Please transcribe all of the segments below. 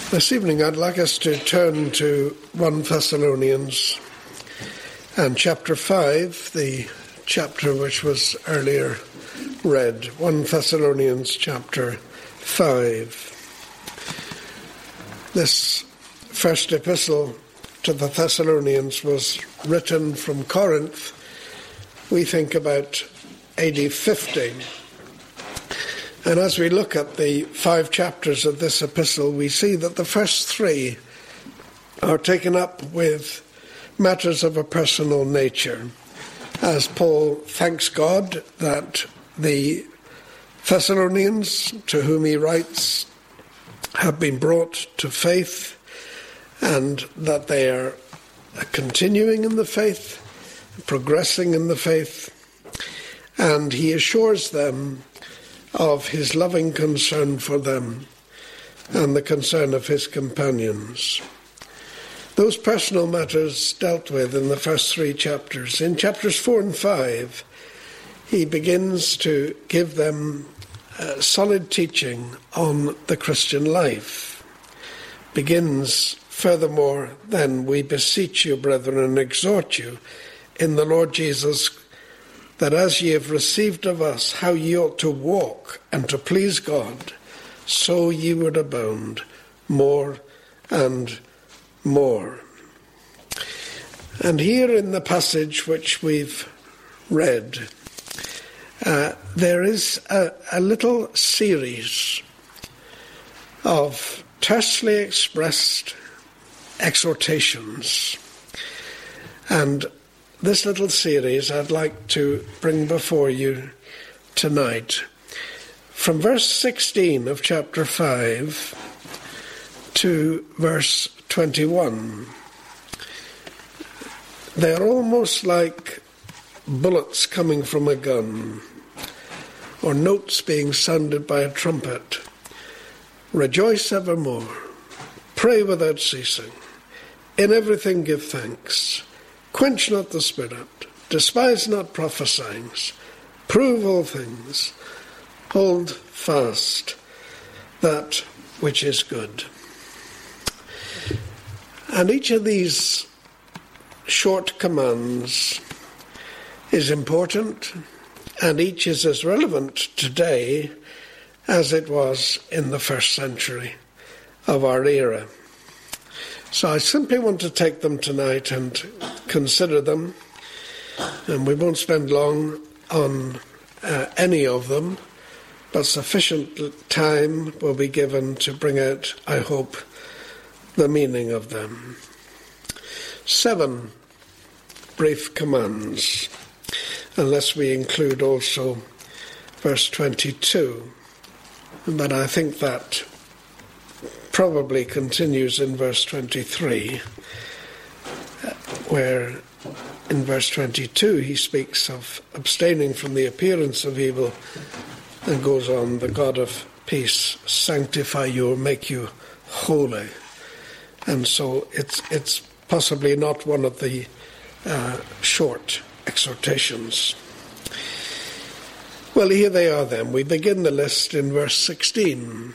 This evening I'd like us to turn to 1 Thessalonians and chapter 5, the chapter which was earlier read. 1 Thessalonians chapter 5. This first epistle to the Thessalonians was written from Corinth, we think about AD 50. And as we look at the 5 chapters of this epistle, we see that the first 3 are taken up with matters of a personal nature, as Paul thanks God that the Thessalonians, to whom he writes, have been brought to faith, and that they are continuing in the faith, progressing in the faith, and he assures them of his loving concern for them and the concern of his companions. Those personal matters dealt with in the first 3 chapters. In chapters 4 and 5, he begins to give them solid teaching on the Christian life. Begins, furthermore, then we beseech you, brethren, and exhort you in the Lord Jesus, that as ye have received of us how ye ought to walk and to please God, so ye would abound more and more. And here in the passage which we've read, there is a little series of tersely expressed exhortations. And this little series I'd like to bring before you tonight. From verse 16 of chapter 5 to verse 21. They're almost like bullets coming from a gun, or notes being sounded by a trumpet. Rejoice evermore. Pray without ceasing. In everything give thanks. Quench not the spirit, despise not prophesying, prove all things, hold fast that which is good. And each of these short commands is important, and each is as relevant today as it was in the first century of our era. So I simply want to take them tonight and consider them, and we won't spend long on any of them, but sufficient time will be given to bring out, I hope, the meaning of them. 7 brief commands, unless we include also verse 22, but I think that probably continues in verse 23, where in verse 22 he speaks of abstaining from the appearance of evil and goes on, the God of peace sanctify you or make you holy. And so it's possibly not one of the short exhortations. Well, here they are then. We begin the list in verse 16.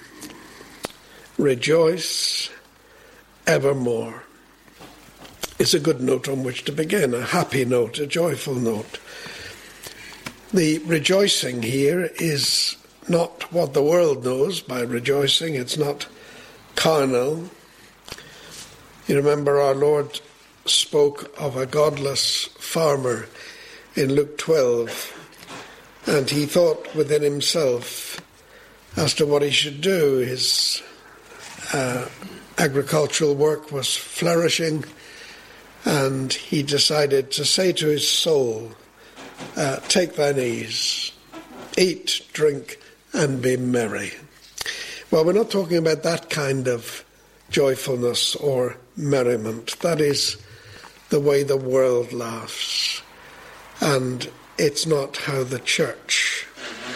Rejoice evermore. It's a good note on which to begin, a happy note, a joyful note. The rejoicing here is not what the world knows by rejoicing. It's not carnal. You remember our Lord spoke of a godless farmer in Luke 12, and he thought within himself as to what he should do. His agricultural work was flourishing, and he decided to say to his soul, take thine ease, eat, drink, and be merry. Well, we're not talking about that kind of joyfulness or merriment. That is the way the world laughs, and it's not how the church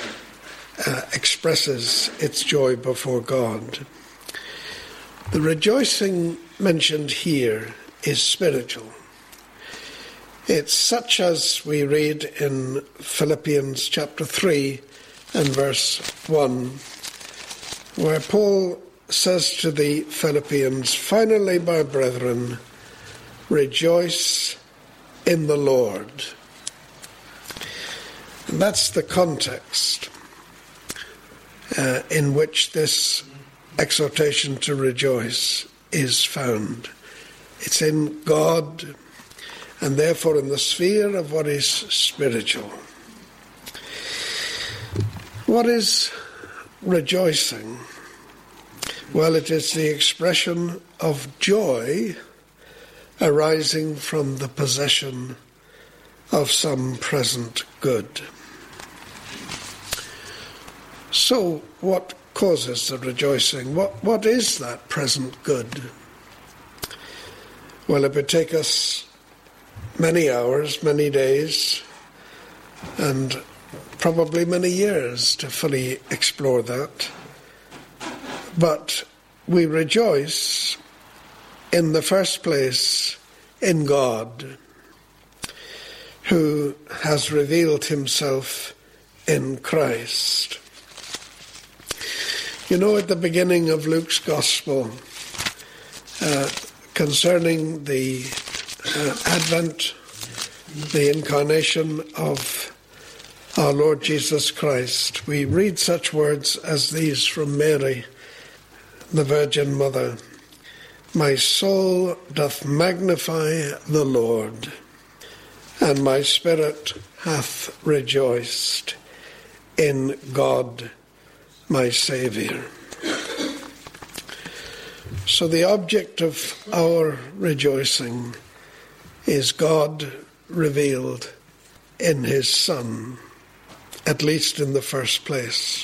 expresses its joy before God. The rejoicing mentioned here is spiritual. It's such as we read in Philippians chapter 3 and verse 1, where Paul says to the Philippians, "Finally, my brethren, rejoice in the Lord." And that's the context in which this exhortation to rejoice is found. It's in God, and therefore in the sphere of what is spiritual. What is rejoicing? Well, it is the expression of joy arising from the possession of some present good. So, what causes the rejoicing? What is that present good? Well, it would take us many hours, many days, and probably many years to fully explore that. But we rejoice in the first place in God, who has revealed himself in Christ. You know, at the beginning of Luke's Gospel, concerning the Advent, the incarnation of our Lord Jesus Christ, we read such words as these from Mary, the Virgin Mother. "My soul doth magnify the Lord, and my spirit hath rejoiced in God my Saviour." So the object of our rejoicing is God revealed in his Son, at least in the first place.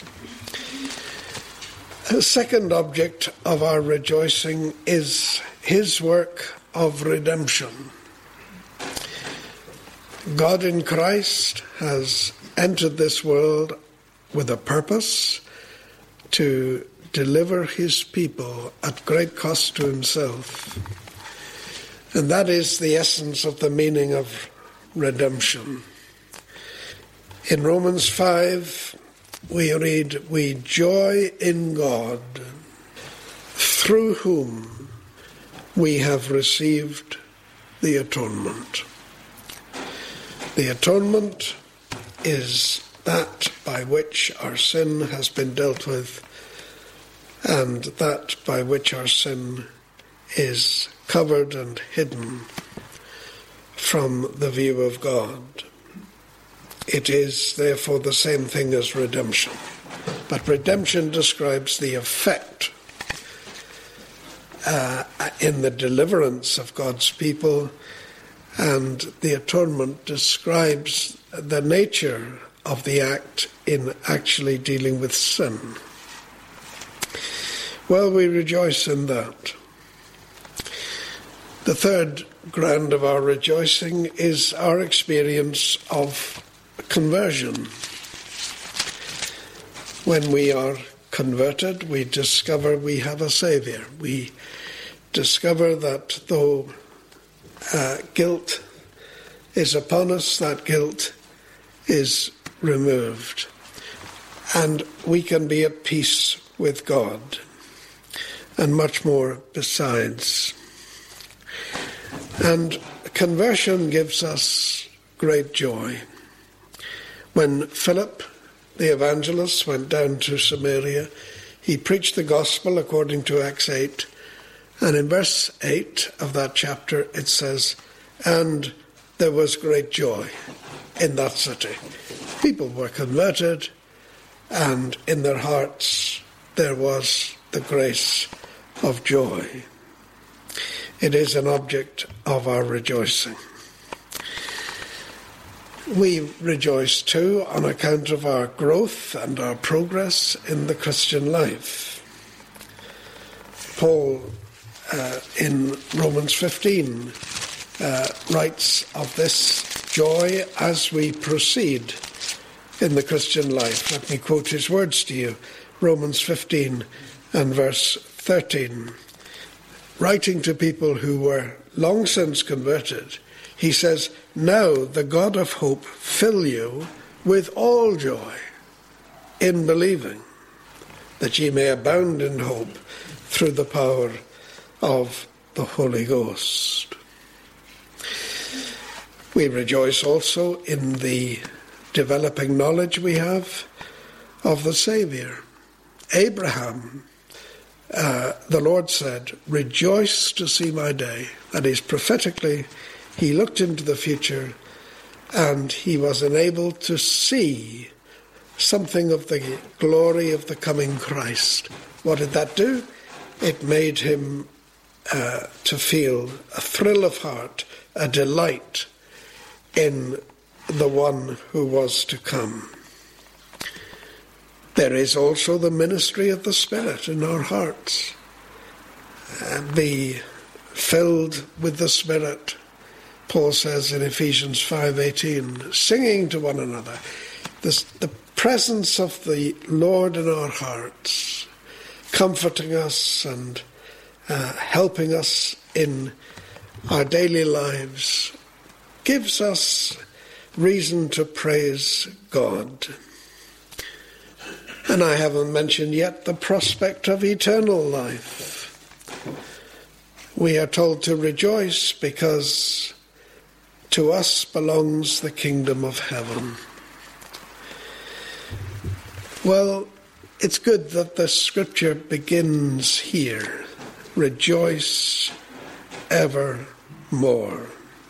A second object of our rejoicing is his work of redemption. God in Christ has entered this world with a purpose to deliver his people at great cost to himself. And that is the essence of the meaning of redemption. In Romans 5, we read, "We joy in God, through whom we have received the atonement." The atonement is that by which our sin has been dealt with, and that by which our sin is covered and hidden from the view of God. It is therefore the same thing as redemption. But redemption describes the effect in the deliverance of God's people, and the atonement describes the nature of the act in actually dealing with sin. Well, we rejoice in that. The third ground of our rejoicing is our experience of conversion. When we are converted, we discover we have a Saviour. We discover that though guilt is upon us, that guilt is removed, and we can be at peace with God, and much more besides. And conversion gives us great joy. When Philip, the evangelist, went down to Samaria, he preached the gospel according to Acts 8, and in verse 8 of that chapter it says, "And there was great joy in that city." People were converted, and in their hearts there was the grace of joy. It is an object of our rejoicing. We rejoice too on account of our growth and our progress in the Christian life. Paul in Romans 15 writes of this joy as we proceed in the Christian life. Let me quote his words to you. Romans 15 and verse 13. Writing to people who were long since converted, he says, "Now the God of hope fill you with all joy in believing, that ye may abound in hope through the power of the Holy Ghost. We rejoice also in the developing knowledge we have of the Saviour. Abraham, the Lord said, "Rejoice to see my day." That is, prophetically, he looked into the future and he was enabled to see something of the glory of the coming Christ. What did that do? It made him to feel a thrill of heart, a delight in the one who was to come. There is also the ministry of the Spirit in our hearts. Be filled with the Spirit, Paul says in Ephesians 5:18, singing to one another. The presence of the Lord in our hearts, comforting us and helping us in our daily lives, gives us reason to praise God. And I haven't mentioned yet the prospect of eternal life. We are told to rejoice because to us belongs the kingdom of heaven. Well, it's good that the scripture begins here. Rejoice evermore.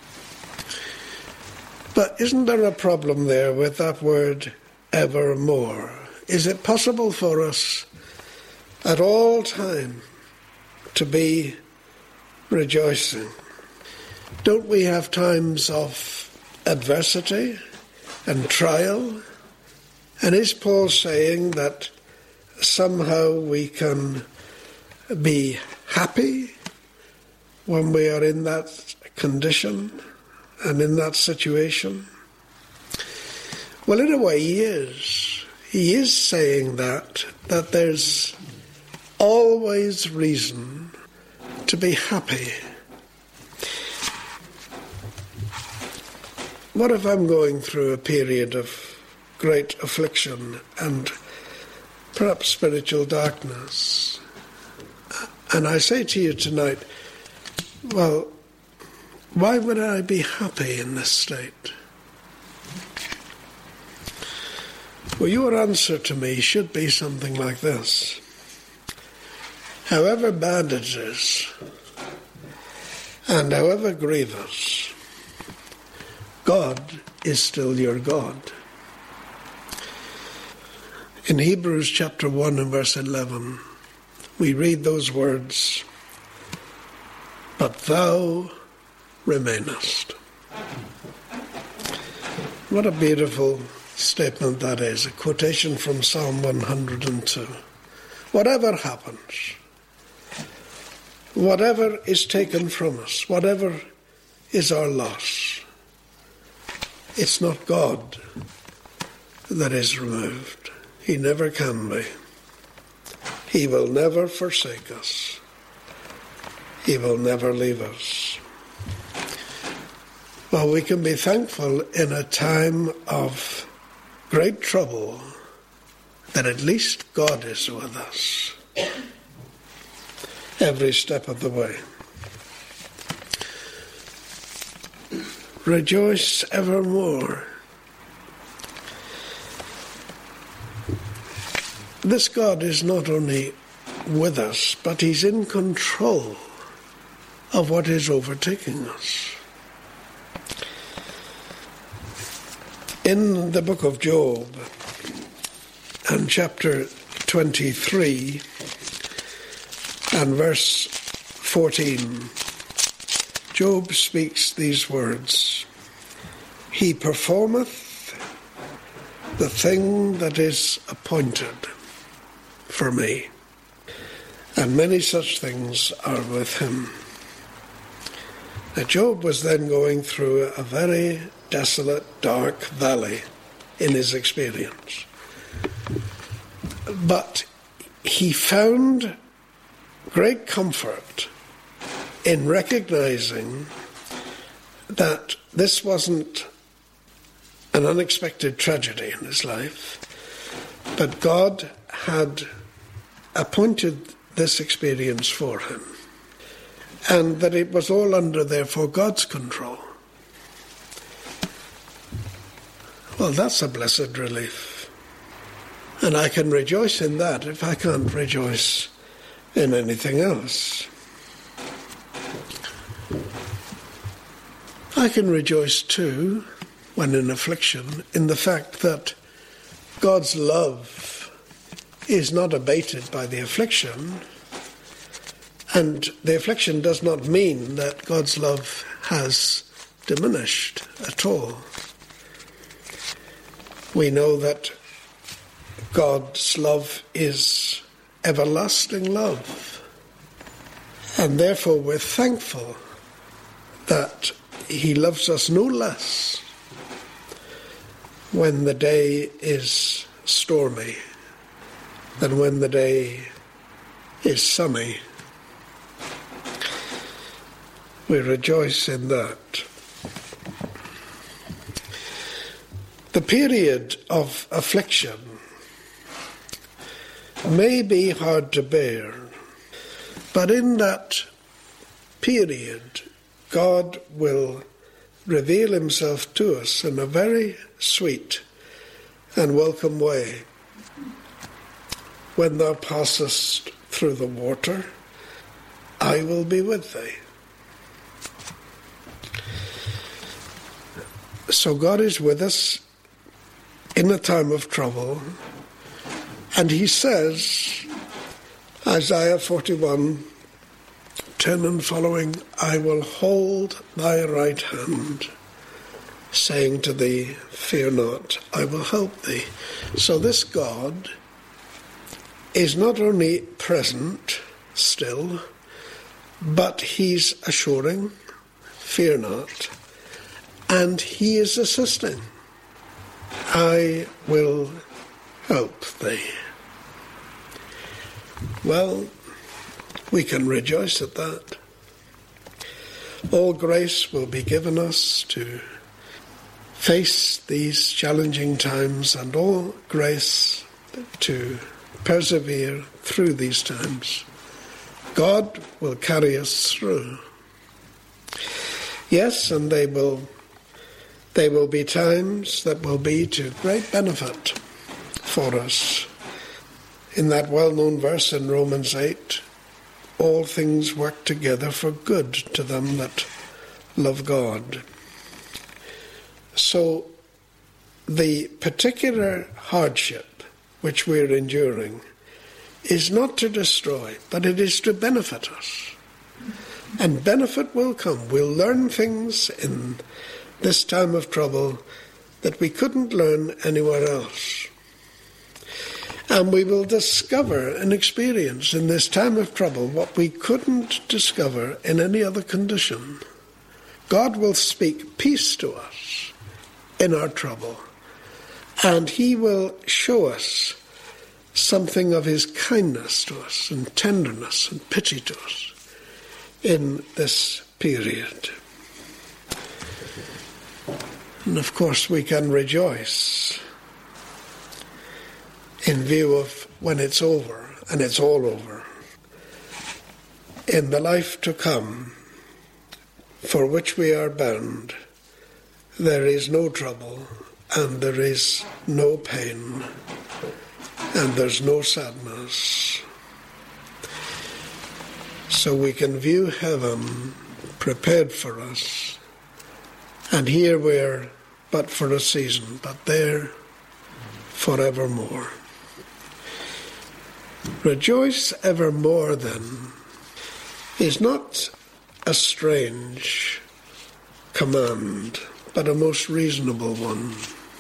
But isn't there a problem there with that word evermore? Is it possible for us at all time to be rejoicing? Don't we have times of adversity and trial? And is Paul saying that somehow we can be happy when we are in that condition and in that situation? Well, in a way, he is. He is saying that there's always reason to be happy. What if I'm going through a period of great affliction and perhaps spiritual darkness? And I say to you tonight, well, why would I be happy in this state? Well, your answer to me should be something like this. However bad it is, and however grievous, God is still your God. In Hebrews chapter 1 and verse 11, we read those words, "But thou remainest." What a beautiful statement that is, a quotation from Psalm 102. Whatever happens, whatever is taken from us, whatever is our loss, it's not God that is removed. He never can be. He will never forsake us. He will never leave us. Well, we can be thankful in a time of great trouble that at least God is with us every step of the way. Rejoice evermore. This God is not only with us, but he's in control of what is overtaking us. In the book of Job, and chapter 23, and verse 14, Job speaks these words, "He performeth the thing that is appointed for me, and many such things are with him." Now, Job was then going through a very desolate, dark valley in his experience. But he found great comfort in recognizing that this wasn't an unexpected tragedy in his life, but God had appointed this experience for him, and that it was all under, therefore, God's control. Well, that's a blessed relief. And I can rejoice in that if I can't rejoice in anything else. I can rejoice too, when in affliction, in the fact that God's love is not abated by the affliction, and the affliction does not mean that God's love has diminished at all. We know that God's love is everlasting love, and therefore we're thankful that he loves us no less when the day is stormy than when the day is sunny. We rejoice in that. The period of affliction may be hard to bear, but in that period, God will reveal himself to us in a very sweet and welcome way. When thou passest through the water, I will be with thee. So God is with us in a time of trouble, and he says, Isaiah 41, 10 and following, I will hold thy right hand, saying to thee, fear not, I will help thee. So this God is not only present still, but he's assuring, fear not, and he is assisting. I will help thee. Well, we can rejoice at that. All grace will be given us to face these challenging times, and all grace to persevere through these times. God will carry us through. Yes, and they will be times that will be to great benefit for us. In that well-known verse in Romans 8, all things work together for good to them that love God. So the particular hardship which we're enduring is not to destroy, but it is to benefit us. And benefit will come. We'll learn things in this time of trouble that we couldn't learn anywhere else. And we will discover and experience in this time of trouble what we couldn't discover in any other condition. God will speak peace to us in our trouble, and he will show us something of his kindness to us and tenderness and pity to us in this period. And of course we can rejoice in view of when it's over, and it's all over, in the life to come for which we are bound. There is no trouble, and there is no pain, and there's no sadness. So we can view heaven prepared for us, and here we're but for a season, but there forevermore. Rejoice evermore, then, is not a strange command, but a most reasonable one.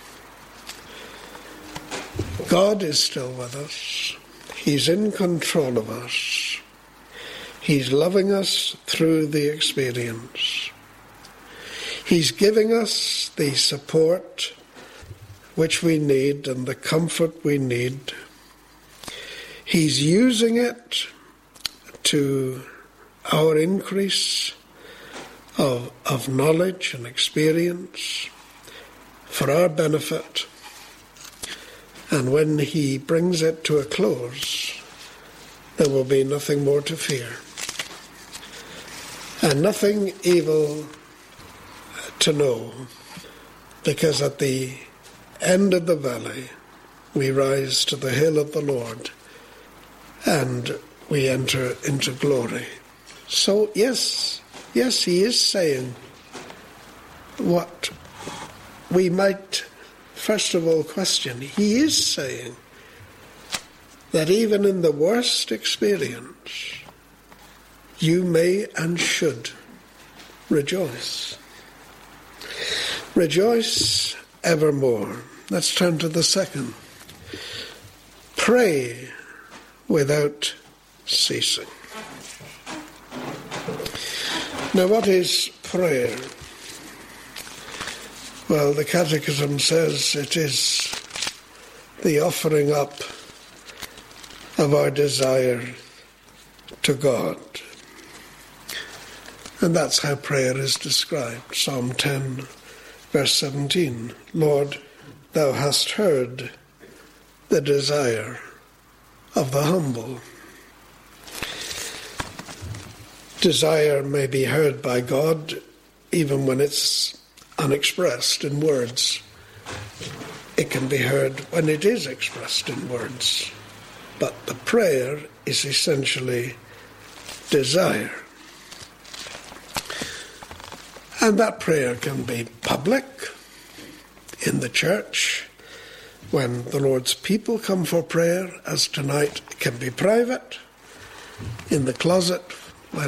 God is still with us. He's in control of us. He's loving us through the experience. He's giving us the support which we need and the comfort we need. He's using it to our increase of knowledge and experience for our benefit. And when he brings it to a close, there will be nothing more to fear, and nothing evil to know, because at the end of the valley we rise to the hill of the Lord and we enter into glory. So yes, he is saying what we might first of all question. He is saying that even in the worst experience, you may and should rejoice. Rejoice evermore. Let's turn to the second. Pray without ceasing. Now, what is prayer? Well, the Catechism says it is the offering up of our desire to God. And that's how prayer is described. Psalm 10, verse 17. Lord, thou hast heard the desire of the humble. Desire may be heard by God even when it's unexpressed in words. It can be heard when it is expressed in words. But the prayer is essentially desire. And that prayer can be public in the church. When the Lord's people come for prayer, as tonight, it can be private, in the closet, when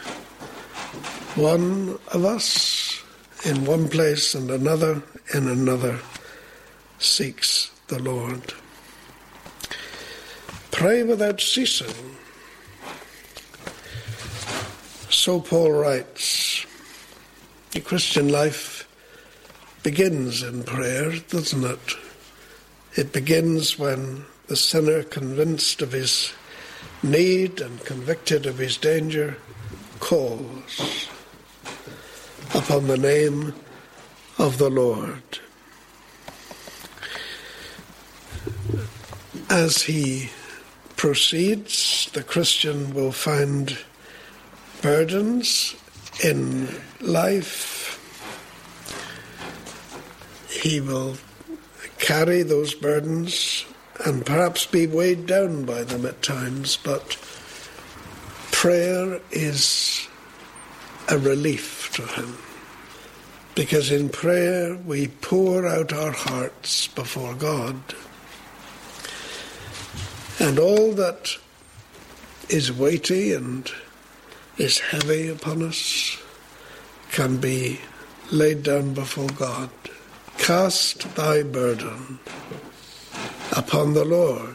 one of us in one place and another in another seeks the Lord. Pray without ceasing. So Paul writes, the Christian life begins in prayer, doesn't it? It begins when the sinner, convinced of his need and convicted of his danger, calls upon the name of the Lord. As he proceeds, the Christian will find burdens in life. He will carry those burdens and perhaps be weighed down by them at times, but prayer is a relief to him, because in prayer we pour out our hearts before God, and all that is weighty and is heavy upon us can be laid down before God. Cast thy burden upon the Lord,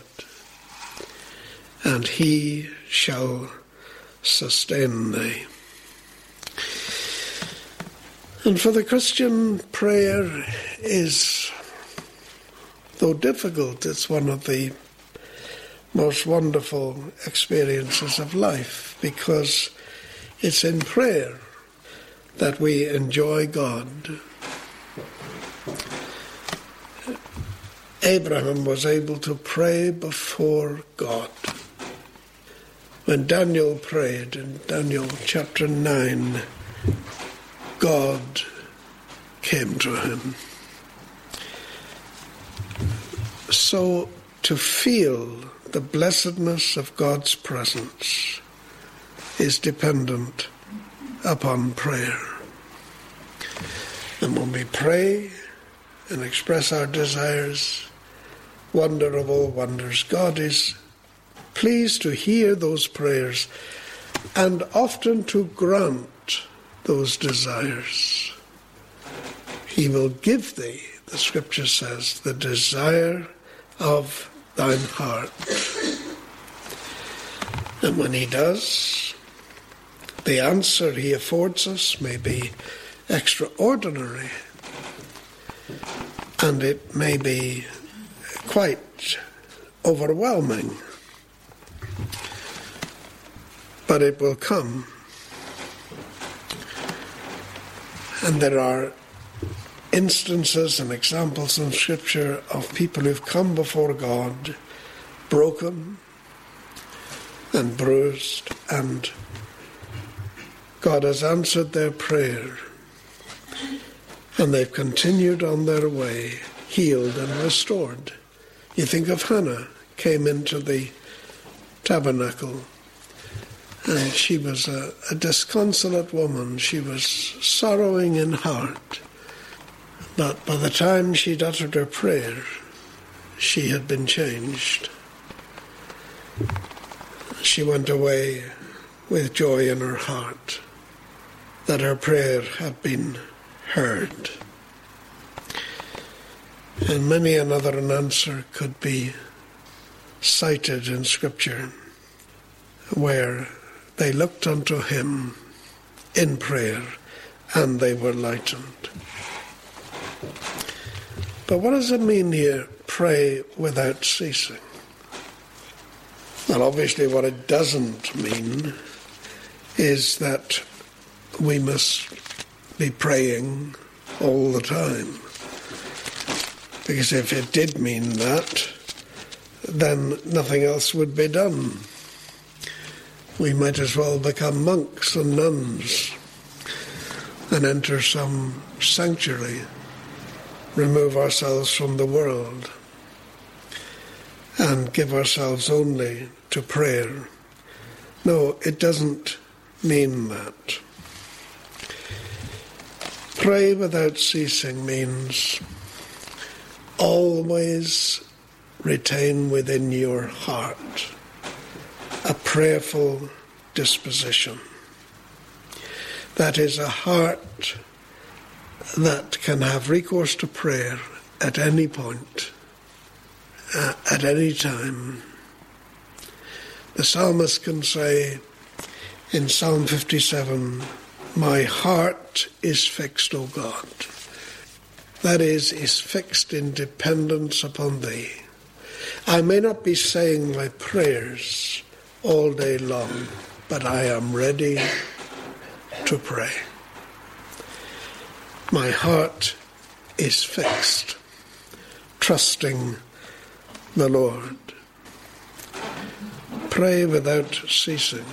and he shall sustain thee. And for the Christian, prayer is, though difficult, it's one of the most wonderful experiences of life, because it's in prayer that we enjoy God. Abraham was able to pray before God. When Daniel prayed in Daniel chapter 9, God came to him. So to feel the blessedness of God's presence is dependent upon prayer. And when we pray and express our desires, wonder of all wonders, God is pleased to hear those prayers and often to grant those desires. He will give thee, the scripture says, the desire of thine heart. And when he does, the answer he affords us may be extraordinary, and it may be quite overwhelming, but it will come. And there are instances and examples in Scripture of people who've come before God broken and bruised, and God has answered their prayer, and they've continued on their way, healed and restored. You think of Hannah, came into the tabernacle, and she was a disconsolate woman. She was sorrowing in heart. But by the time she'd uttered her prayer, she had been changed. She went away with joy in her heart that her prayer had been heard. And many another answer could be cited in Scripture where they looked unto him in prayer and they were lightened. But what does it mean here, pray without ceasing? Well, obviously what it doesn't mean is that we must be praying all the time. Because if it did mean that, then nothing else would be done. We might as well become monks and nuns and enter some sanctuary, remove ourselves from the world, and give ourselves only to prayer. No, it doesn't mean that. Pray without ceasing means always retain within your heart a prayerful disposition. That is, a heart that can have recourse to prayer at any point, at any time. The psalmist can say in Psalm 57, "My heart is fixed, O God." That is fixed in dependence upon thee. I may not be saying my prayers all day long, but I am ready to pray. My heart is fixed, trusting the Lord. Pray without ceasing.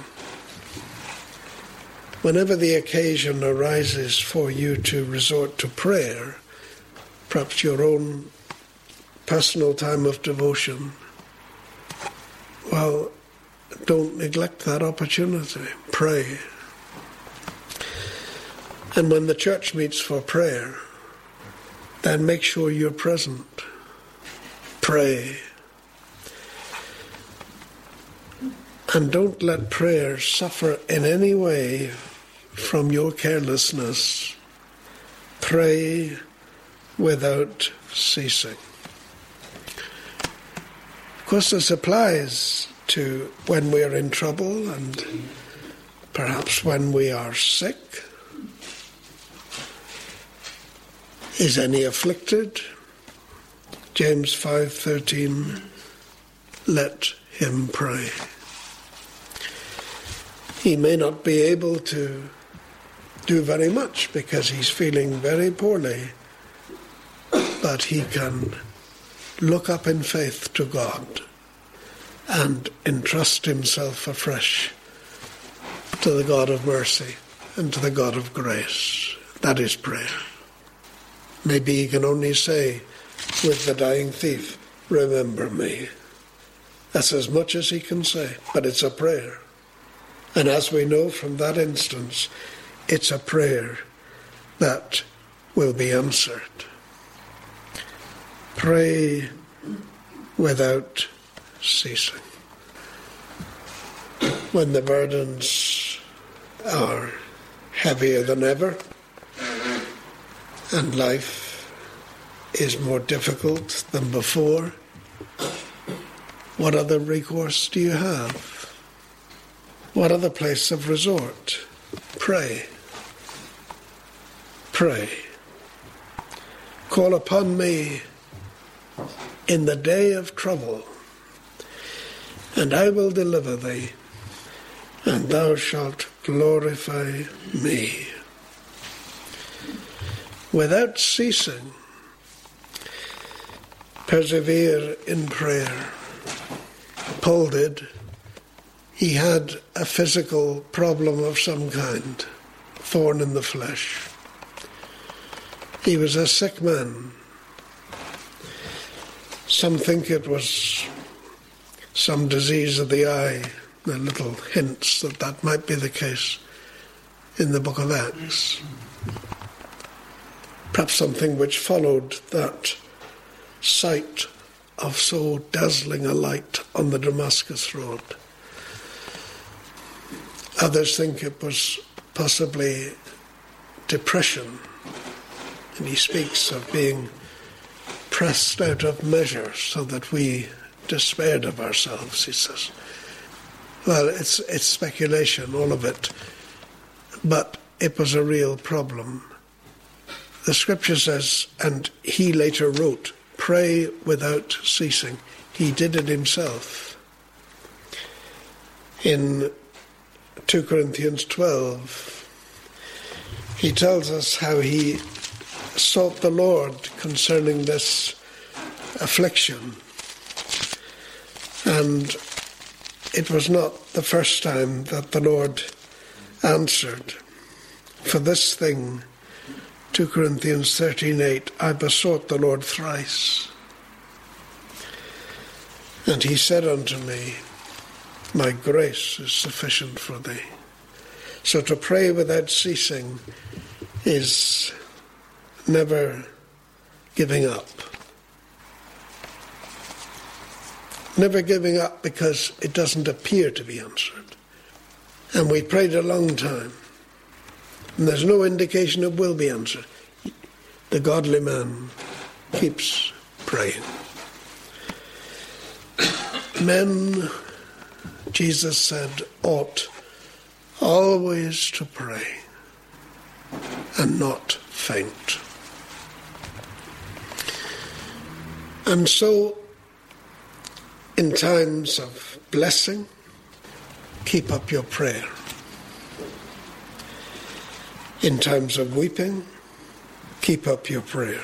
Whenever the occasion arises for you to resort to prayer, perhaps your own personal time of devotion, well, don't neglect that opportunity. Pray. And when the church meets for prayer, then make sure you're present. Pray. And don't let prayer suffer in any way from your carelessness. Pray without ceasing. Of course, this applies to when we are in trouble and perhaps when we are sick. Is any afflicted? James 5:13, let him pray. He may not be able to do very much because he's feeling very poorly, but he can look up in faith to God and entrust himself afresh to the God of mercy and to the God of grace. That is prayer. Maybe he can only say with the dying thief, remember me. That's as much as he can say, but it's a prayer. And as we know from that instance, it's a prayer that will be answered. Pray without ceasing. When the burdens are heavier than ever and life is more difficult than before, what other recourse do you have? What other place of resort? Pray. Pray. Call upon me in the day of trouble, and I will deliver thee, and thou shalt glorify me. Without ceasing, persevere in prayer. Paul did. He had a physical problem of some kind, thorn in the flesh. He was a sick man. Some think it was some disease of the eye. There are little hints that that might be the case in the book of Acts. Perhaps something which followed that sight of so dazzling a light on the Damascus road. Others think it was possibly depression. And he speaks of being pressed out of measure so that we despaired of ourselves, he says. Well, it's speculation, all of it. But it was a real problem. The scripture says, and he later wrote, pray without ceasing. He did it himself. In 2 Corinthians 12, he tells us how he sought the Lord concerning this affliction. And it was not the first time that the Lord answered. For this thing, 2 Corinthians 13:8, I besought the Lord thrice. And he said unto me, my grace is sufficient for thee. So to pray without ceasing is never giving up. Never giving up because it doesn't appear to be answered. And we prayed a long time. And there's no indication it will be answered. The godly man keeps praying. Men, Jesus said, ought always to pray and not faint. And so, in times of blessing, keep up your prayer. In times of weeping, keep up your prayer.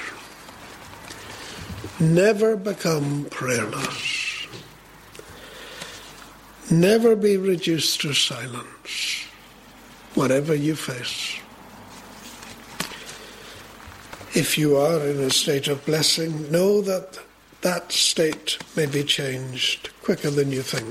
Never become prayerless. Never be reduced to silence, whatever you face. If you are in a state of blessing, know that that state may be changed quicker than you think.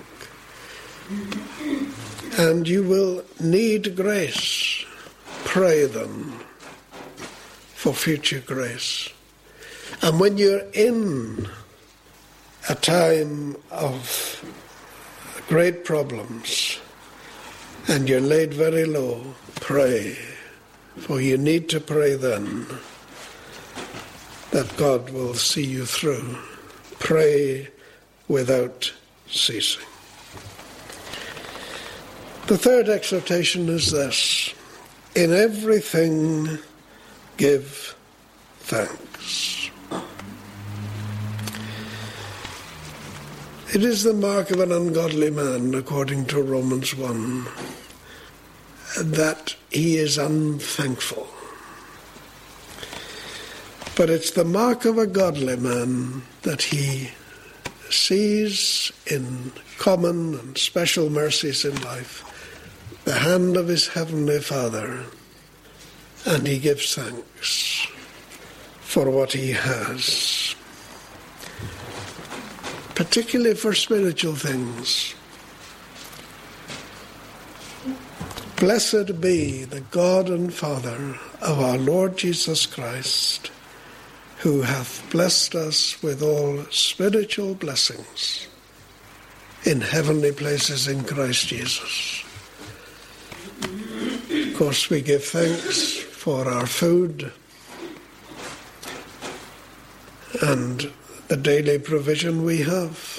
And you will need grace. Pray then for future grace. And when you're in a time of great problems and you're laid very low, pray. For you need to pray then that God will see you through. Pray without ceasing. The third exhortation is this: in everything give thanks. It is the mark of an ungodly man, according to Romans 1, that he is unthankful. But it's the mark of a godly man that he sees in common and special mercies in life the hand of his heavenly Father, and he gives thanks for what he has, particularly for spiritual things. Blessed be the God and Father of our Lord Jesus Christ, who hath blessed us with all spiritual blessings in heavenly places in Christ Jesus. Of course, we give thanks for our food and the daily provision we have.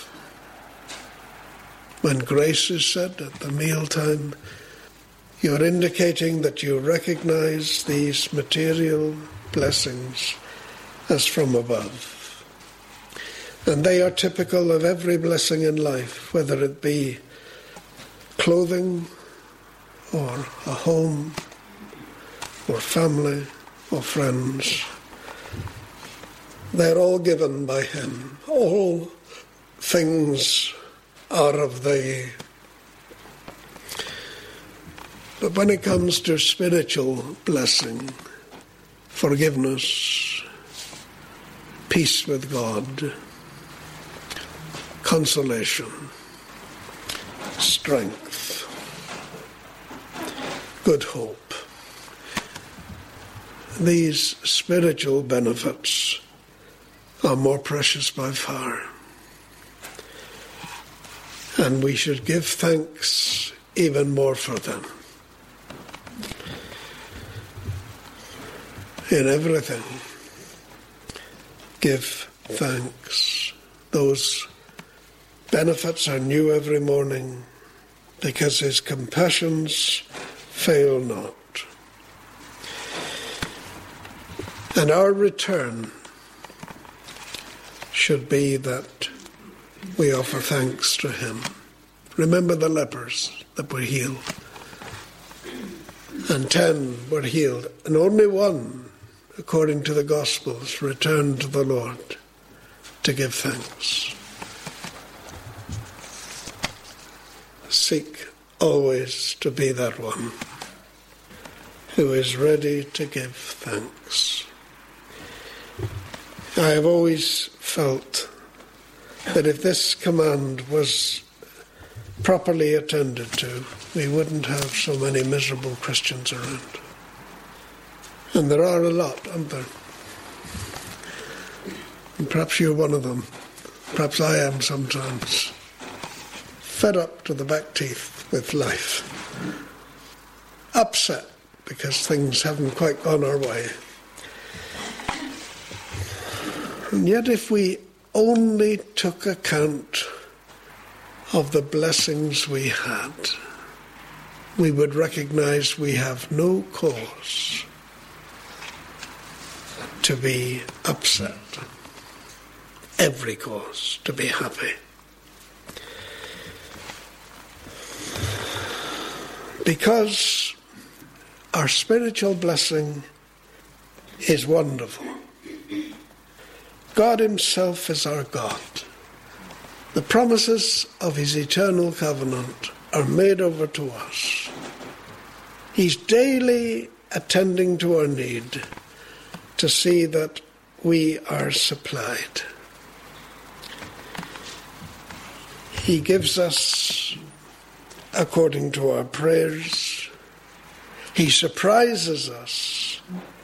When grace is said at the mealtime, you're indicating that you recognize these material blessings as from above. And they are typical of every blessing in life, whether it be clothing or a home or family or friends. They're all given by him. All things are of the But when it comes to spiritual blessing, forgiveness, peace with God, consolation, strength, good hope, these spiritual benefits are more precious by far. And we should give thanks even more for them. In everything, give thanks. Those benefits are new every morning, because his compassions fail not. And our return should be that we offer thanks to him. Remember the lepers that were healed. And 10 were healed, and only one, according to the Gospels, returned to the Lord to give thanks. Seek always to be that one who is ready to give thanks. I have always felt that if this command was properly attended to, we wouldn't have so many miserable Christians around. And there are a lot, aren't there? And perhaps you're one of them. Perhaps I am sometimes. Fed up to the back teeth with life. Upset because things haven't quite gone our way. And yet if we only took account of the blessings we had, we would recognize we have no cause to be upset. Every cause to be happy. Because our spiritual blessing is wonderful. God himself is our God. The promises of his eternal covenant are made over to us. He's daily attending to our need to see that we are supplied. He gives us according to our prayers. He surprises us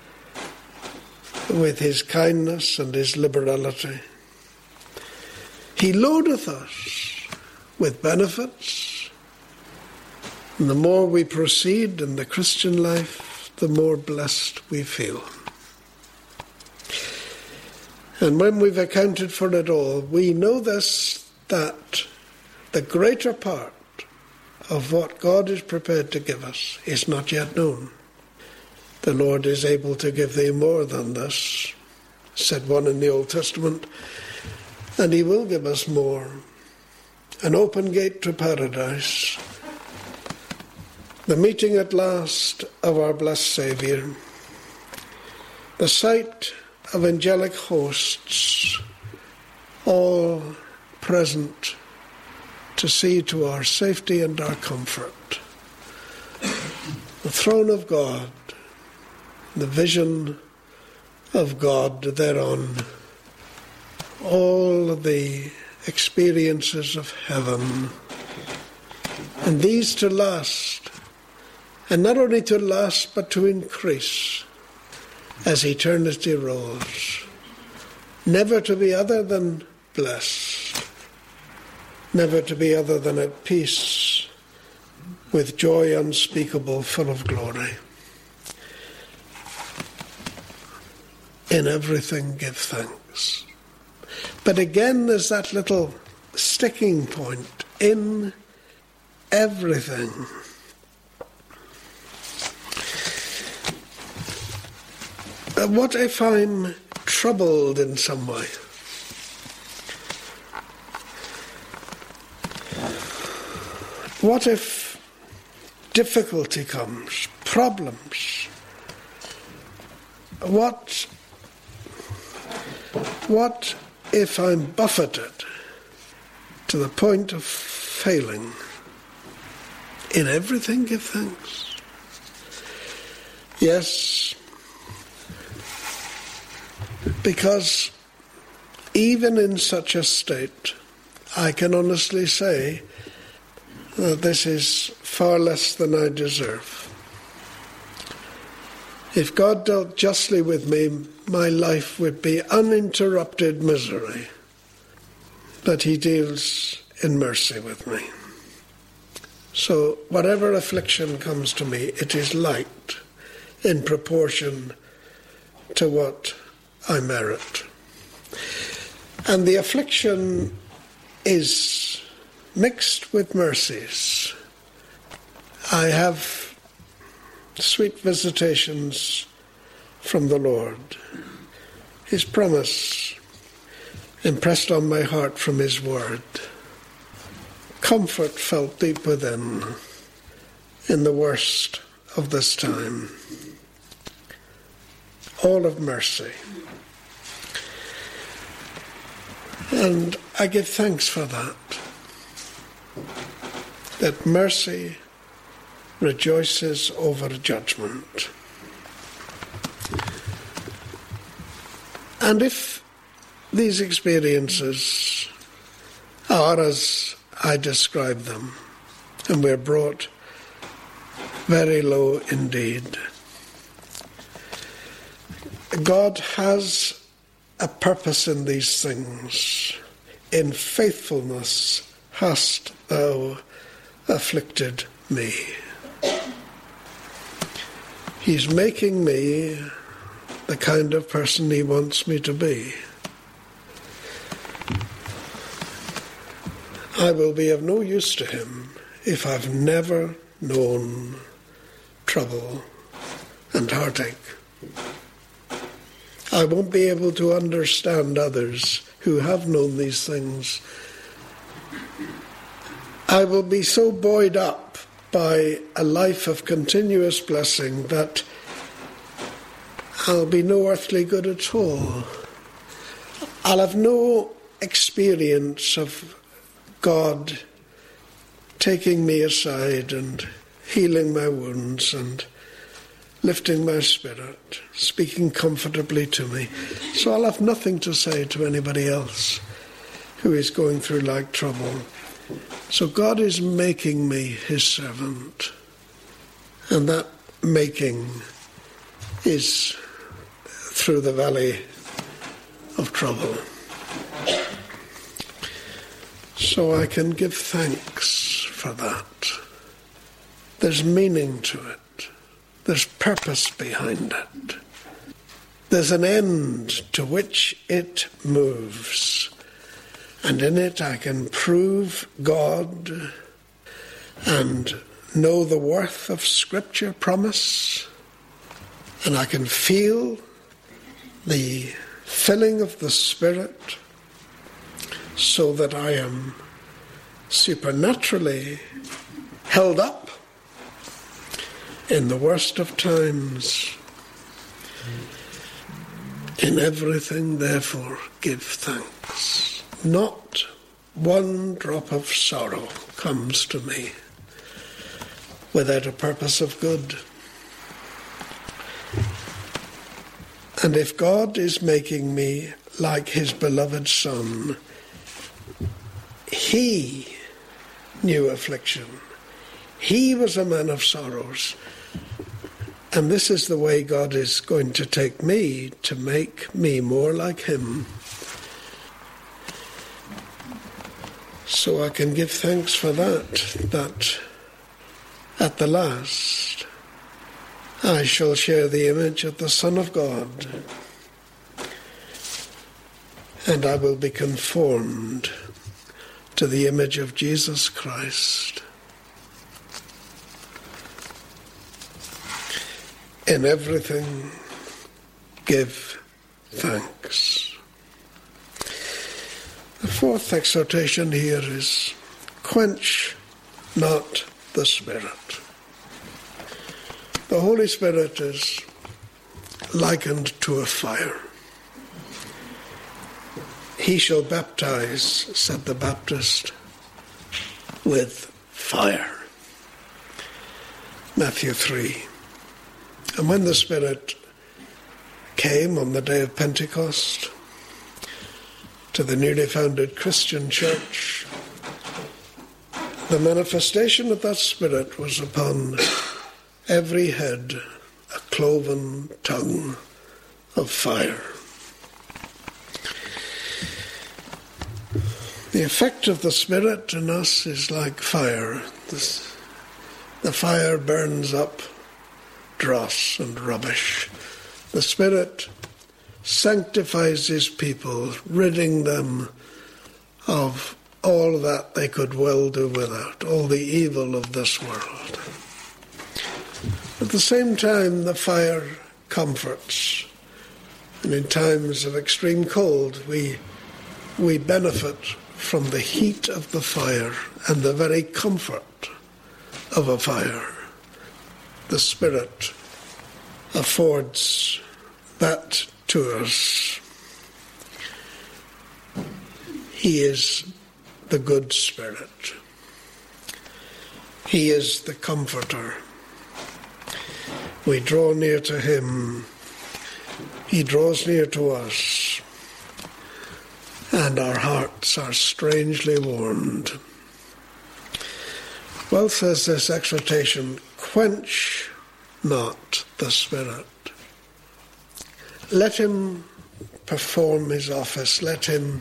with his kindness and his liberality. He loadeth us with benefits. And the more we proceed in the Christian life, the more blessed we feel. And when we've accounted for it all, we know this, that the greater part of what God is prepared to give us is not yet known. The Lord is able to give thee more than this, said one in the Old Testament, and he will give us more. An open gate to paradise, the meeting at last of our blessed Saviour, the sight of angelic hosts, all present to see to our safety and our comfort. The throne of God, the vision of God thereon, all the experiences of heaven, and these to last, and not only to last but to increase as eternity rolls, never to be other than blessed, never to be other than at peace, with joy unspeakable, full of glory. In everything give thanks. But again there's that little sticking point, in everything. What if I'm troubled in some way? What if difficulty comes, problems? What if I'm buffeted to the point of failing? In everything give thanks. Yes, because even in such a state, I can honestly say that this is far less than I deserve. If God dealt justly with me, my life would be uninterrupted misery. But he deals in mercy with me. So whatever affliction comes to me, it is light in proportion to what I merit. And the affliction is mixed with mercies. I have sweet visitations from the Lord. His promise impressed on my heart from his word. Comfort felt deep within in the worst of this time. All of mercy. And I give thanks for that. That mercy rejoices over judgment. And if these experiences are as I describe them, and we're brought very low indeed, God has a purpose in these things. In faithfulness hast thou afflicted me. He's making me the kind of person he wants me to be. I will be of no use to him if I've never known trouble and heartache. I won't be able to understand others who have known these things. I will be so buoyed up by a life of continuous blessing that I'll be no earthly good at all. I'll have no experience of God taking me aside and healing my wounds and lifting my spirit, speaking comfortably to me. So I'll have nothing to say to anybody else who is going through like trouble. So God is making me his servant. And that making is through the valley of trouble. So I can give thanks for that. There's meaning to it. There's purpose behind it. There's an end to which it moves. And in it I can prove God and know the worth of Scripture promise. And I can feel the filling of the Spirit so that I am supernaturally held up in the worst of times. In everything, therefore, give thanks. Not one drop of sorrow comes to me without a purpose of good. And if God is making me like his beloved Son, he knew affliction. He was a man of sorrows. And this is the way God is going to take me to make me more like him. So I can give thanks for that at the last I shall share the image of the Son of God, and I will be conformed to the image of Jesus Christ. In everything, give thanks. The fourth exhortation here is, quench not the Spirit. The Holy Spirit is likened to a fire. He shall baptize, said the Baptist, with fire. Matthew 3. And when the Spirit came on the day of Pentecost to the newly founded Christian church, the manifestation of that Spirit was upon every head a cloven tongue of fire. The effect of the Spirit in us is like fire. The fire burns up dross and rubbish. The Spirit sanctifies his people, ridding them of all that they could well do without, all the evil of this world. At the same time, the fire comforts. And in times of extreme cold, we benefit from the heat of the fire and the very comfort of a fire. The Spirit affords that to us. He is the good Spirit. He is the Comforter. We draw near to him. He draws near to us. And our hearts are strangely warmed. Well, says this exhortation, quench not the Spirit. Let him perform his office. Let him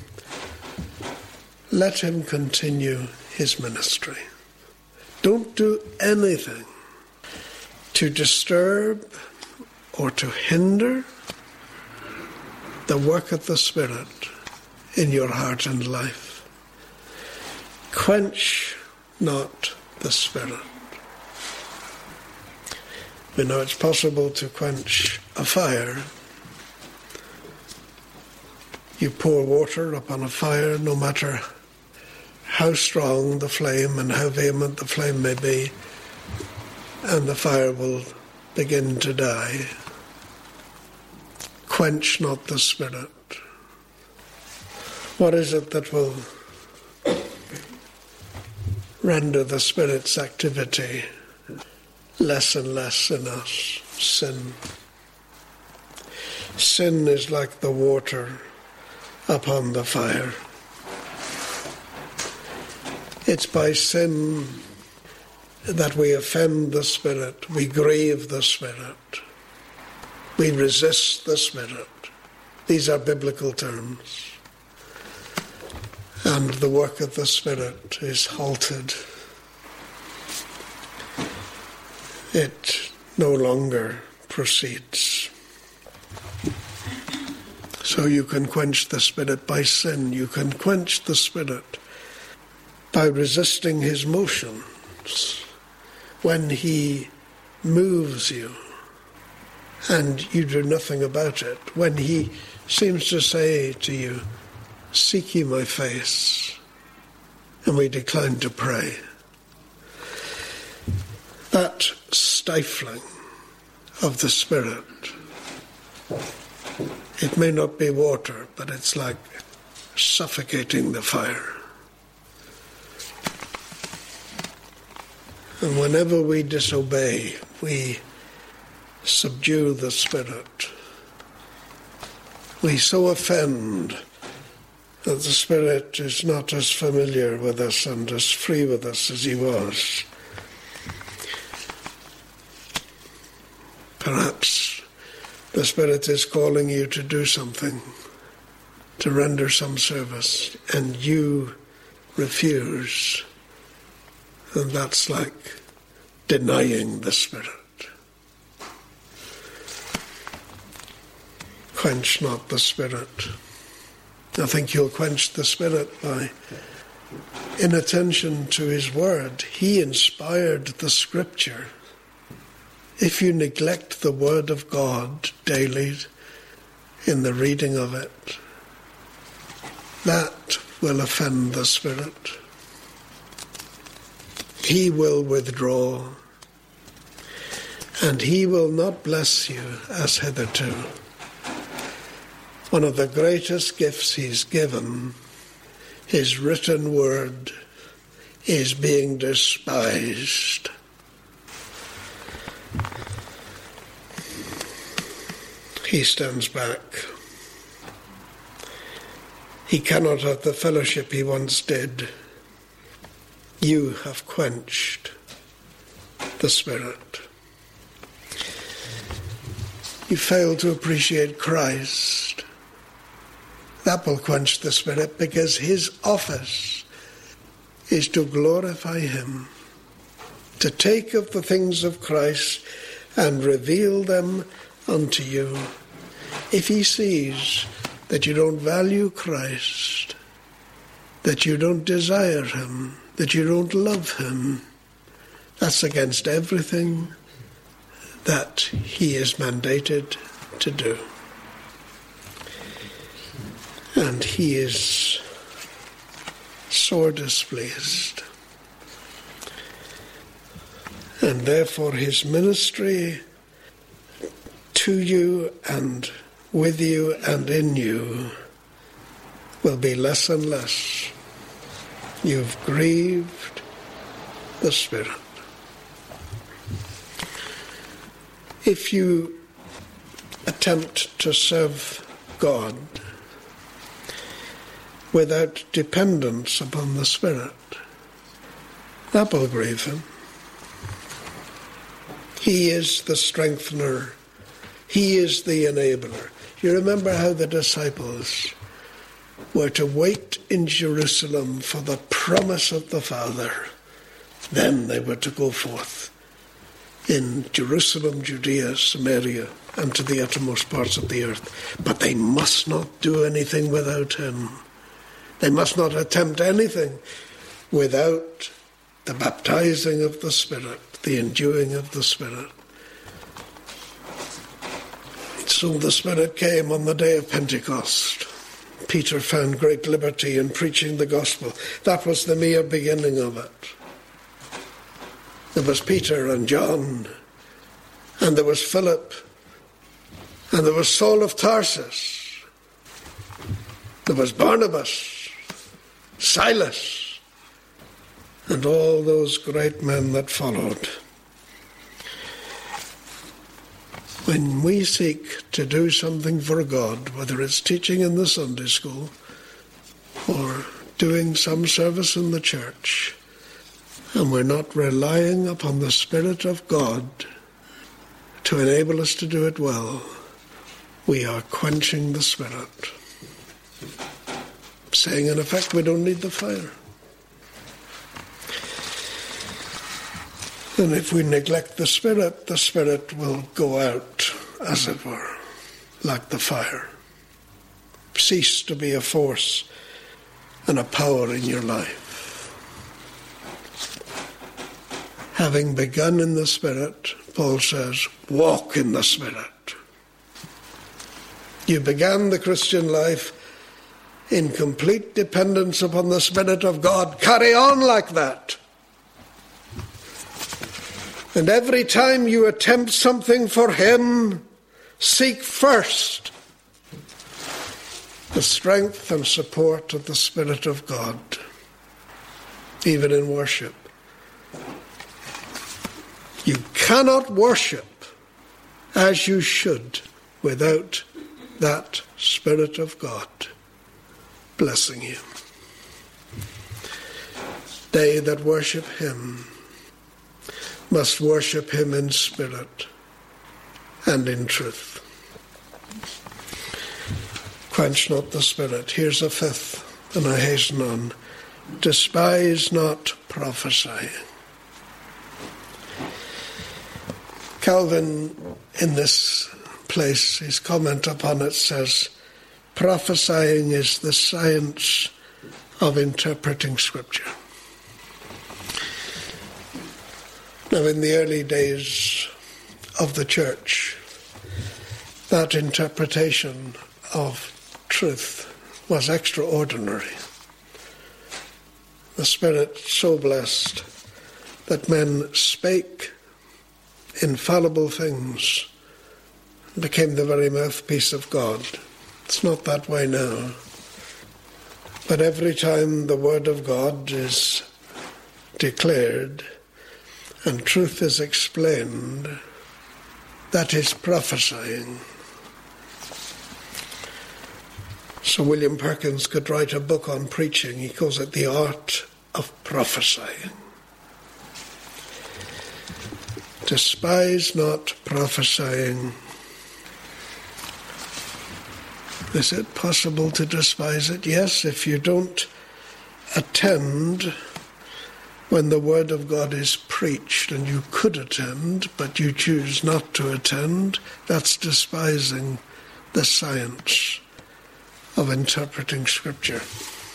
continue his ministry. Don't do anything to disturb or to hinder the work of the Spirit in your heart and life. Quench not the Spirit. We know it's possible to quench a fire. You pour water upon a fire, no matter how strong the flame and how vehement the flame may be, and the fire will begin to die. Quench not the Spirit. What is it that will render the Spirit's activity less and less in us? Sin. Sin is like the water upon the fire. It's by sin that we offend the Spirit, we grieve the Spirit, we resist the Spirit. These are biblical terms. And the work of the Spirit is halted. It no longer proceeds. So you can quench the Spirit by sin. You can quench the Spirit by resisting his motions when he moves you and you do nothing about it. When he seems to say to you, seek ye my face, and we decline to pray. That stifling of the Spirit, it may not be water, but it's like suffocating the fire. And whenever we disobey, we subdue the Spirit. We so offend that the Spirit is not as familiar with us and as free with us as he was. Perhaps the Spirit is calling you to do something, to render some service, and you refuse. And that's like denying the Spirit. Quench not the Spirit. I think you'll quench the Spirit by inattention to his word. He inspired the Scripture. If you neglect the word of God daily in the reading of it, that will offend the Spirit. He will withdraw, and he will not bless you as hitherto. One of the greatest gifts he's given, his written word, is being despised. he stands back. He cannot have the fellowship he once did. You have quenched the Spirit. You fail to appreciate Christ. That will quench the Spirit, because his office is to glorify him, to take of the things of Christ and reveal them unto you. If he sees that you don't value Christ, that you don't desire him, that you don't love him, that's against everything that he is mandated to do. And he is sore displeased. And therefore his ministry to you and with you and in you will be less and less. You've grieved the Spirit. If you attempt to serve God without dependence upon the Spirit, that will grieve him. He is the strengthener. He is the enabler. You remember how the disciples were to wait in Jerusalem for the promise of the Father. Then they were to go forth in Jerusalem, Judea, Samaria, and to the uttermost parts of the earth. But they must not do anything without him. They must not attempt anything without the baptizing of the Spirit, the enduing of the Spirit. So the Spirit came on the day of Pentecost. Peter found great liberty in preaching the gospel. That was the mere beginning of it. There was Peter and John, and there was Philip, and there was Saul of Tarsus. There was Barnabas, Silas, and all those great men that followed. When we seek to do something for God, whether it's teaching in the Sunday school or doing some service in the church, and we're not relying upon the Spirit of God to enable us to do it well, we are quenching the Spirit. Saying, in effect, we don't need the fire. And if we neglect the Spirit will go out, as it were, like the fire. Cease to be a force and a power in your life. Having begun in the Spirit, Paul says, walk in the Spirit. You began the Christian life in complete dependence upon the Spirit of God. Carry on like that. And every time you attempt something for him, seek first the strength and support of the Spirit of God, even in worship. You cannot worship as you should without that Spirit of God blessing you. They that worship him must worship him in spirit and in truth. Quench not the Spirit. Here's a fifth, and I hasten on. Despise not prophesying. Calvin, in this place, his comment upon it says, prophesying is the science of interpreting Scripture. Now, in the early days of the church, that interpretation of truth was extraordinary. The Spirit so blessed that men spake infallible things, became the very mouthpiece of God. It's not that way now. But every time the Word of God is declared and truth is explained, that is prophesying. So William Perkins could write a book on preaching. He calls it The Art of Prophesying. Despise not prophesying. Is it possible to despise it? Yes, if you don't attend when the Word of God is preached, and you could attend, but you choose not to attend, that's despising the science of interpreting Scripture.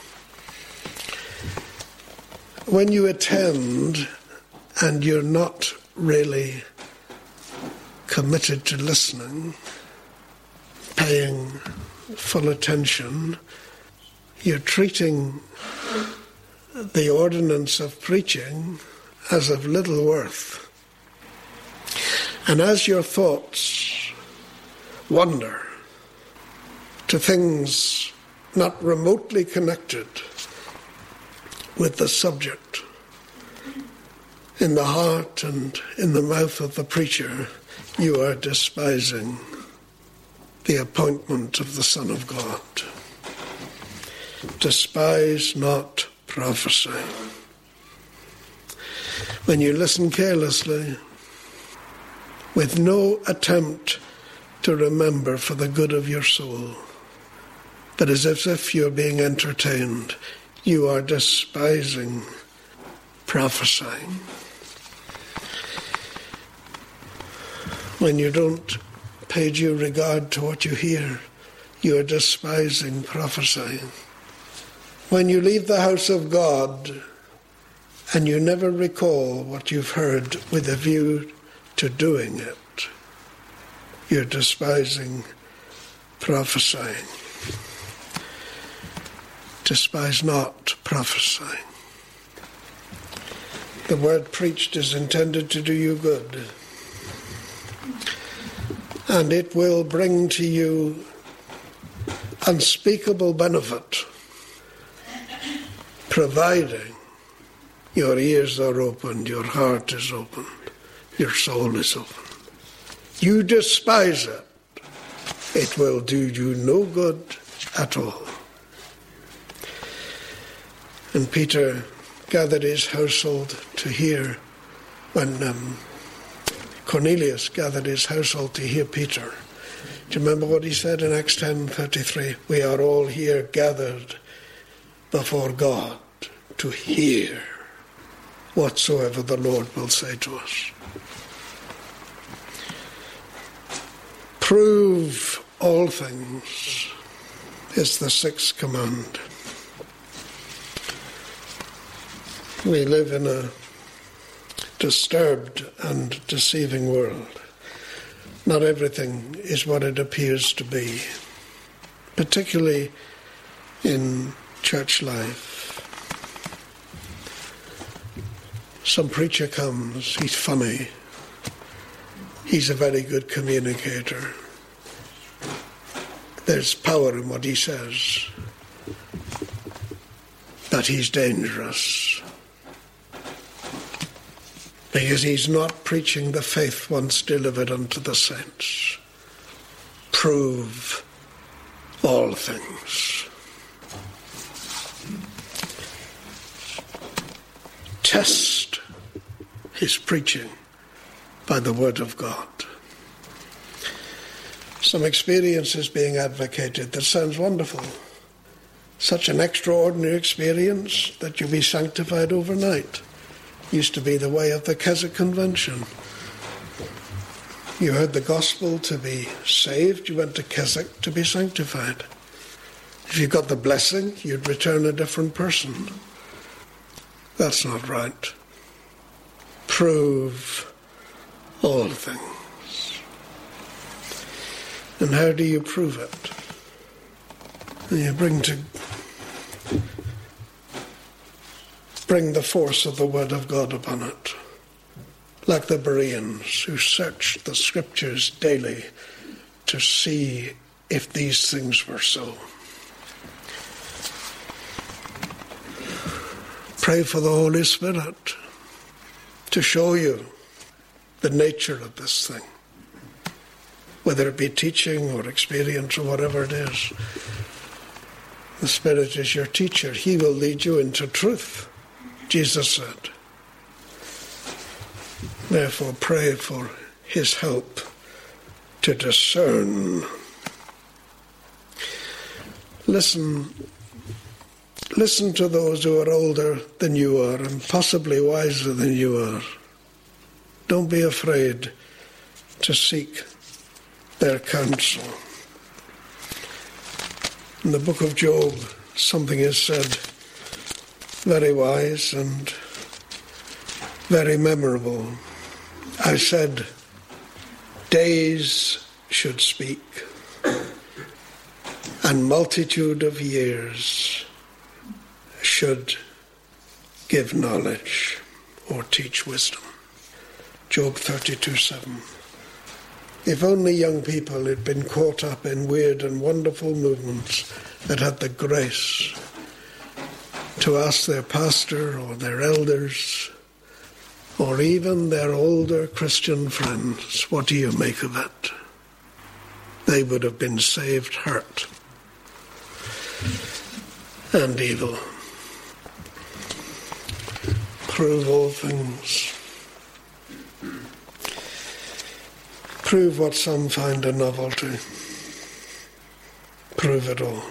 When you attend and you're not really committed to listening, paying full attention, you're treating the ordinance of preaching as of little worth. And as your thoughts wander to things not remotely connected with the subject, in the heart and in the mouth of the preacher, you are despising the appointment of the Son of God. Despise not prophecy. When you listen carelessly, with no attempt to remember for the good of your soul, but as if you're being entertained, you are despising prophesying. When you don't pay due regard to what you hear, you are despising prophesying. When you leave the house of God and you never recall what you've heard with a view to doing it, you're despising prophesying. Despise not prophesying. The word preached is intended to do you good, and it will bring to you unspeakable benefit, providing your ears are opened, your heart is opened, your soul is opened. You despise it, it will do you no good at all. And Peter gathered his household to hear, when Cornelius gathered his household to hear Peter. Do you remember what he said in Acts 10:33? We are all here gathered before God to hear whatsoever the Lord will say to us. Prove all things is the sixth command. We live in a disturbed and deceiving world. Not everything is what it appears to be, particularly in church life. Some preacher comes, he's funny, he's a very good communicator. There's power in what he says, but he's dangerous, because he's not preaching the faith once delivered unto the saints. Prove all things. Test his preaching by the word of God. Some experience is being advocated that sounds wonderful. Such an extraordinary experience that you'll be sanctified overnight. Used to be the way of the Keswick Convention. You heard the gospel to be saved, you went to Keswick to be sanctified. If you got the blessing, you'd return a different person. That's not right. Prove all things. And how do you prove it? You bring the force of the word of God upon it. Like the Bereans who searched the scriptures daily to see if these things were so. Pray for the Holy Spirit to show you the nature of this thing, whether it be teaching or experience or whatever it is. The Spirit is your teacher. He will lead you into truth, Jesus said. Therefore, pray for his help to discern. Listen to those who are older than you are and possibly wiser than you are. Don't be afraid to seek their counsel. In the book of Job, something is said very wise and very memorable. I said, days should speak, and multitude of years should give knowledge or teach wisdom. Job 32:7. If only young people had been caught up in weird and wonderful movements that had the grace to ask their pastor or their elders or even their older Christian friends, what do you make of it? They would have been saved hurt and evil. Prove all things. Prove what some find a novelty. Prove it all.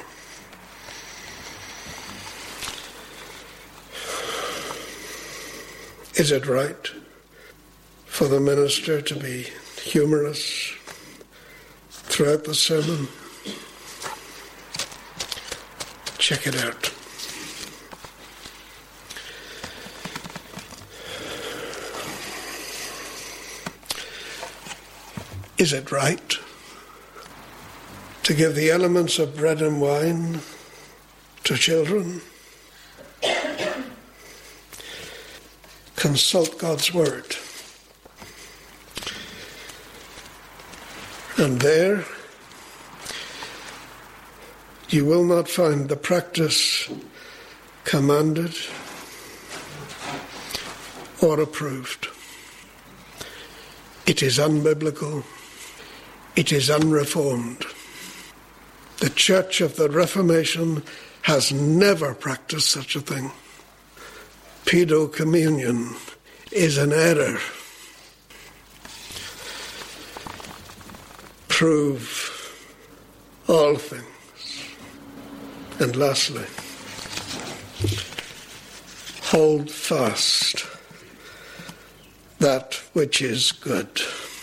Is it right for the minister to be humorous throughout the sermon? Check it out. Is it right to give the elements of bread and wine to children? Consult God's word. And there you will not find the practice commanded or approved. It is unbiblical. It is unreformed. The Church of the Reformation has never practiced such a thing. Pedocommunion is an error. Prove all things. And lastly, hold fast that which is good.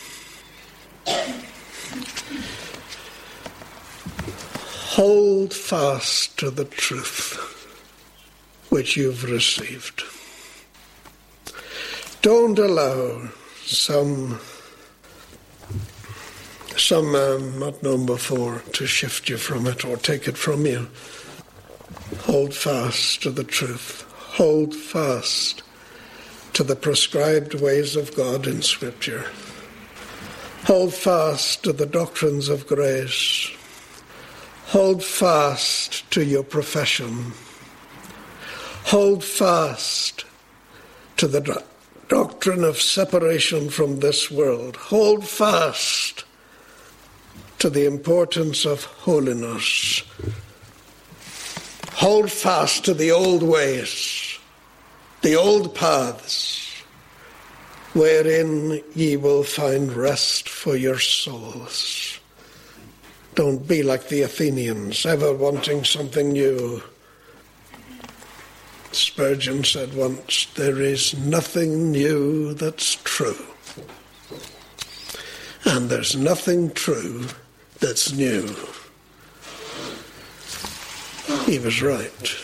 Hold fast to the truth which you've received. Don't allow some man not known before to shift you from it or take it from you. Hold fast to the truth. Hold fast to the prescribed ways of God in Scripture. Hold fast to the doctrines of grace. Hold fast to your profession. Hold fast to the doctrine of separation from this world. Hold fast to the importance of holiness. Hold fast to the old ways, the old paths, wherein ye will find rest for your souls. Don't be like the Athenians, ever wanting something new. Spurgeon said once, there is nothing new that's true. And there's nothing true that's new. He was right.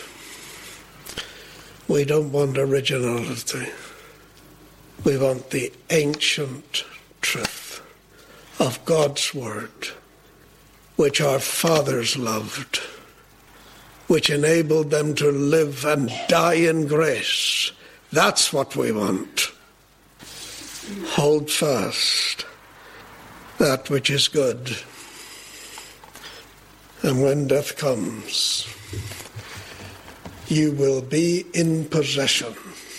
We don't want originality. We want the ancient truth of God's Word, which our fathers loved, which enabled them to live and die in grace. That's what we want. Hold fast that which is good. And when death comes, you will be in possession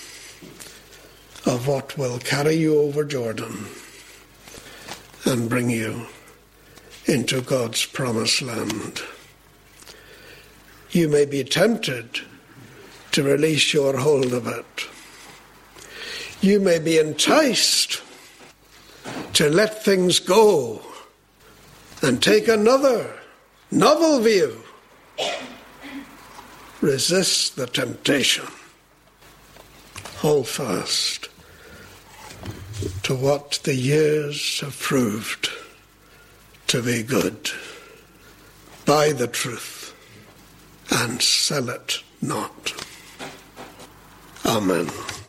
of what will carry you over Jordan and bring you into God's promised land. You may be tempted to release your hold of it. You may be enticed to let things go and take another novel view. Resist the temptation. Hold fast to what the years have proved to be good. Buy the truth and sell it not. Amen.